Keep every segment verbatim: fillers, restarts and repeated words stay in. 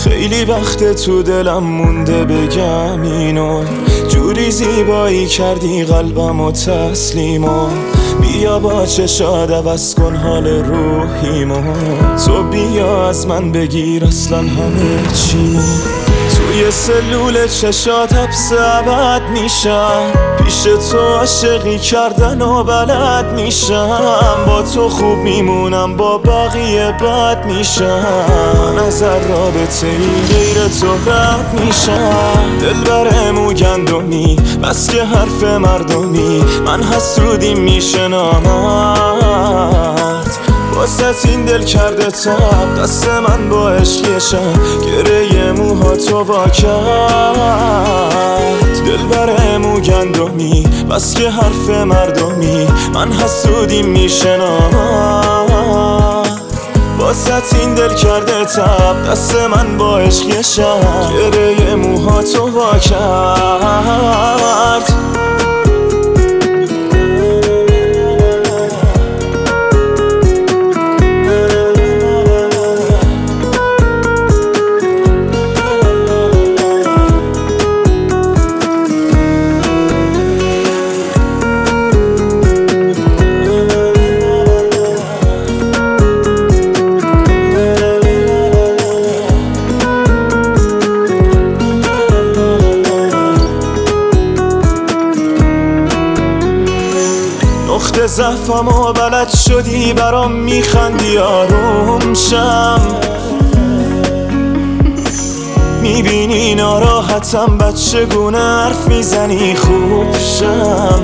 خیلی وقت تو دلم مونده بگم اینو، جوری زیبایی کردی قلبمو تسلیمو. بیا با چشات عوض کن حال روحیمو، تو بیا از من بگیر اصلا همه چیمو. توی سلول چشات حبس ابد میشم، پیش تو عاشقی کردن و بلد میشم. با تو خوب میمونم با بقیه بد میشم، من از رابطه ای غیر تو رد میشم. دلبر مو گندمی بس که حرف مردمی، من حسودی میشنامت. واسه این دل کرده تب دست من با عشقیشم، گره موها تو وا کرد. دلبر مو گندمی بس که حرف مردمی، من حسودی میشنامت. واسه این دل کرده تب دست من با عشقیشم، گره موها تو وا کرد. نقطه ضعفم و بلد شدی برام میخندی آروم شم. میبینی ناراحتم بچه گونه حرف میزنی خوب شم.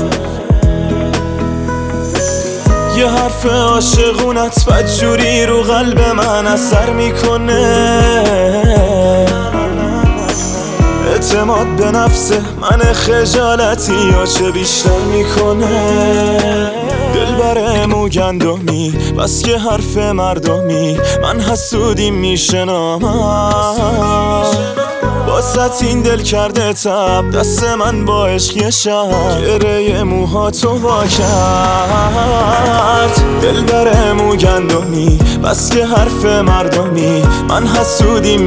یه حرف عاشقونت بدجوری رو قلب من اثر میکنه. اعتماد به نفسه من خجالتی یا چه بیشتر میکنه. دلبر مو گندمی بس که حرف مردمی، من حسودی میشنامت. واسه این دل کرده تب دست من با عشقیشم، گره موها تو وا کرد. دلبر مو گندمی بس که حرف مردمی، من حسودی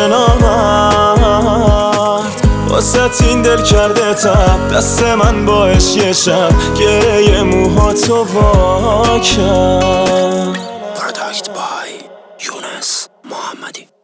میشنامت. واسه این دل کرده تب دست من با عشقیشم، گره موها تو وا کرد. Product by یونس محمدی.